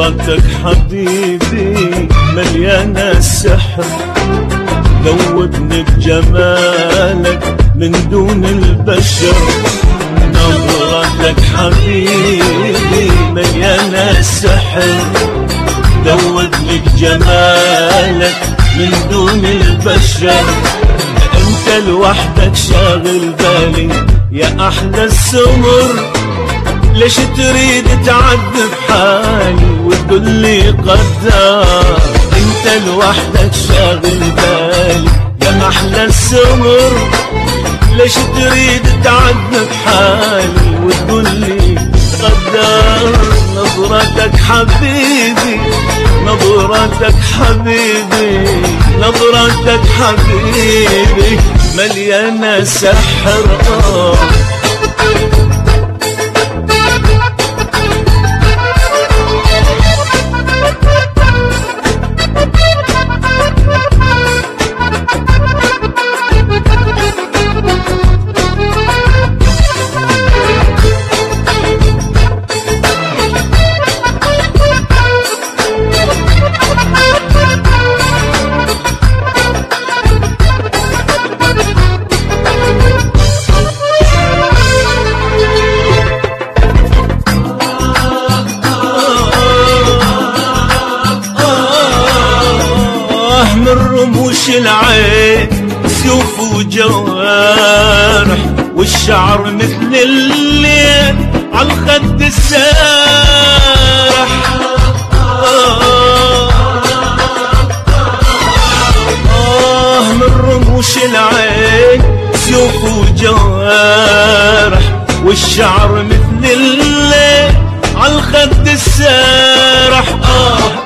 نظرتك حبيبي مليانة السحر، ذوبني بجمالك من دون البشر. نظرتك حبيبي مليانة السحر، ذوبني بجمالك من دون البشر. انت لوحدك شاغل بالي يا احلى السمر، ليش تريد تعذب حالي وتقولي قدر؟ انت لوحدك شاغل بالي يا احلى السمر، ليش تريد تعذب حالي وتقولي قدر؟ نظرتك حبيبي، نظرتك حبيبي، نظرتك حبيبي مليانة سحر. من رموش العين سيوف وجوارح، والشعر مثل الليل عالخد السارح. من رموش العين سيوف وجوارح، والشعر مثل الليل عالخد السارح.